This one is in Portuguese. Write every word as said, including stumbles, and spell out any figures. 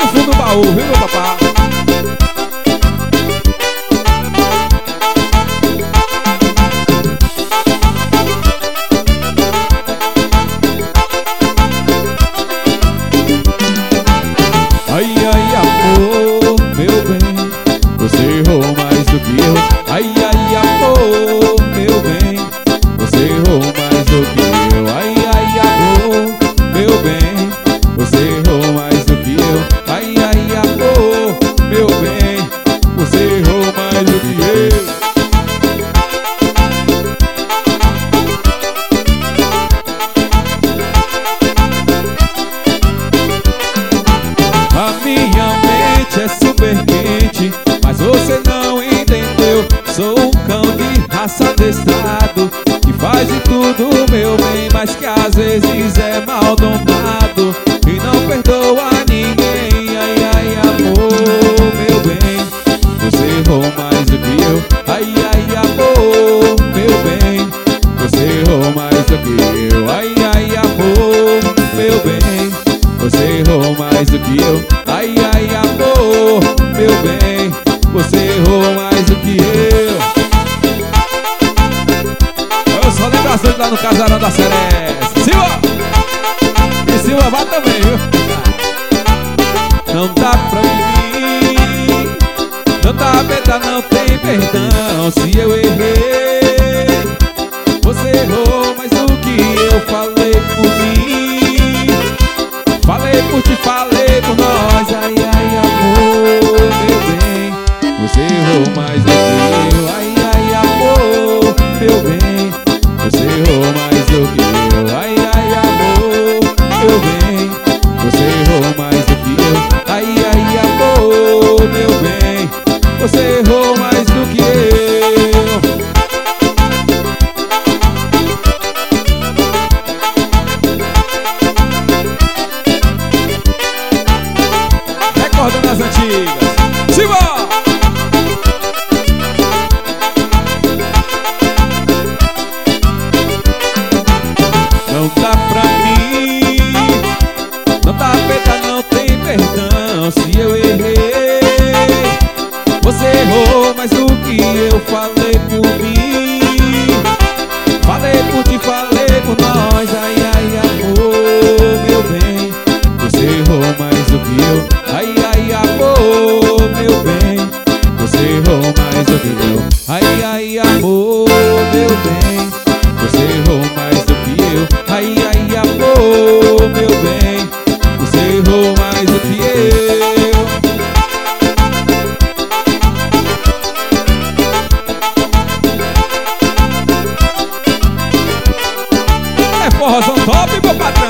no fundo do baú, viu, meu papá? Ai, ai, amor, meu bem, você errou mais do que eu. Ai, ai, amor, meu bem, você errou mais do que eu. Ai, ai, amor, meu bem, você errou mais do que eu. Ai, ai, amor, meu bem, você errou mais do que eu. A minha mente é super quente, mas você não entendeu. Sou um cão de raça adestrado, que faz de tudo, meu bem, mas que às vezes é mal domado e não perdoa ninguém. Ai, ai, amor, meu bem, você errou mais do que eu. Ai, ai, amor, meu bem, você errou mais do que eu. Ai, ai, amor, meu bem, você errou mais do que eu. Ai, ai, amor, meu bem, você errou mais do que eu. Eu só lembro as noites lá no casarão da Seresta. Silva! E Silva vai também, viu? Não dá pra mim, não dá perdão, não tem perdão. Se eu errei, você errou mais do que eu. Falei por mim, falei por ti, falei por nós. Ai, ai, amor, meu bem, você errou mais do que eu. Ai, ai, amor, meu bem, você errou mais do que eu. Ai, ai, amor, meu bem, você errou mais do que eu. Ai, ai, amor, meu bem, você errou mais do que eu. Recordando as antigas. Silva! Não dá pra mim, não dá perdão, não tem perdão. Se eu errei, você errou mais do que eu. Falei por mim, falei por ti, falei por nós. Ai, ai, amor, meu bem, você errou mais do que eu. Ai, ai, amor, meu bem, você errou mais do que eu. Ai, ai, amor, meu bem, você errou mais do que eu. Ai, ai, amor, meu bem, você errou mais do que eu. É forrozão top, meu patrão.